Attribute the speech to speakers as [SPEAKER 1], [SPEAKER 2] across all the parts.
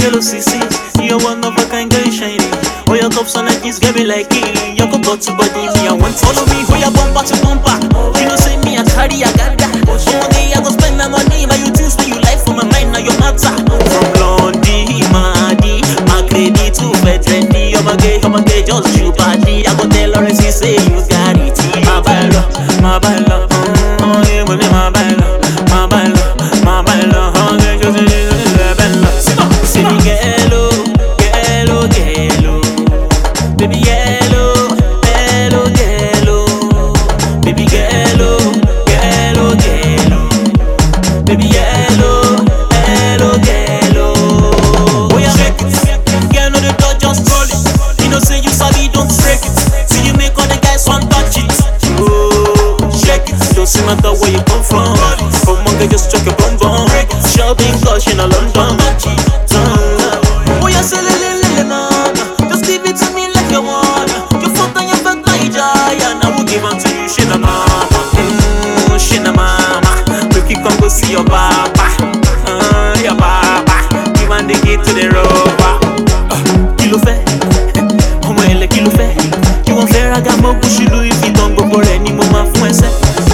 [SPEAKER 1] yellow CCs. You're one of a kind, girl, shiny. Oh, your cups on like this, get me like it. You go to body, me, I want follow me. Oh, your bumper to bumper. You know, say me, I carry, I got that. One day I go spend my money. Now you choose, you life for my mind, now your matter. From Blondie, Madi, my credit to Fetrendi. I'm a gay, just you party. I go tell her, she say you got it. My bailo, oh, yeah, money, my bailo, my bailo, my bailo. Oh, yeah, just see me yellow, yellow, yellow, baby yellow, yellow, yellow, baby yellow, yellow, yellow, baby yellow, yellow, yellow. Oh yeah, shake it, girl, no the door just roll it. You know say you sabi, don't break it. See you make all the guys want touch it. Oh, shake it, don't see matter where you come from. Come on, girl, just check your bum bum. Shopping, cause you know London. Oh yeah, say lele mama, just give it to me like you want. Your foot and your back like Jaya, and I will give unto you, shina mama, shina mama. Make you come go see your papa, your papa. Give and the key to the rover. Kilo fait, ọmọ ẹlẹ kilo fait. You won't fear I got more push you if you don't go for any moment for myself.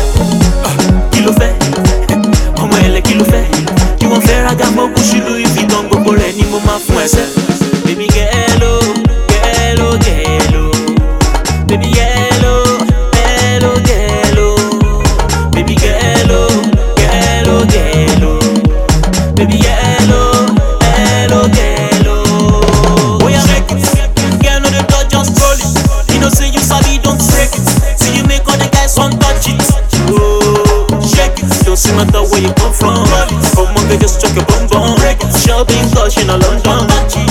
[SPEAKER 1] Kilo fait, ọmọ ẹlẹ kilo fait. You won't fear I got more push you if you don't go for any moment for myself. Baby yellow, yellow, yellow, baby yellow, yellow, yellow, baby yellow, yellow, yellow, baby yellow, yellow, yellow. Oh yeah, shake it, girl, no the door just roll it. You know say you sabi, don't break it. See you make all the guys want touch it. Oh, shake it, don't see matter where you come from. Come on, girl, just check your bum bum. Shopping, cause you know London.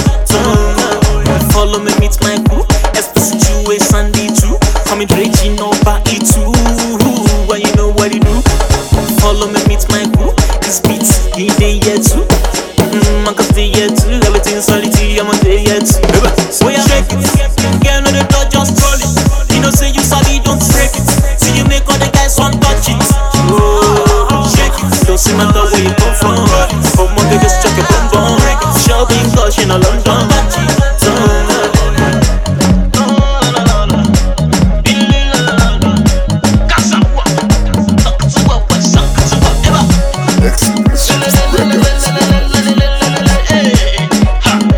[SPEAKER 1] Follow me, meet my crew. SPC2, A Sandy 2. Coming raging over E2. Well, you know what you do. Follow me, meet my crew. This beat, he day here too. I can stay here too. Everything's solidity, I'm on day here too. So yeah, shake it. Girl, no the door just roll it. You know say you sabi, don't break it. See you make all the guys want touch it. Oh, shake it. Don't see matter where you come from. Come on, just check your bum bum. Shopping, cause you know London.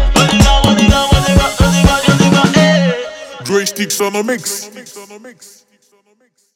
[SPEAKER 2] Dre Sticks on the mix.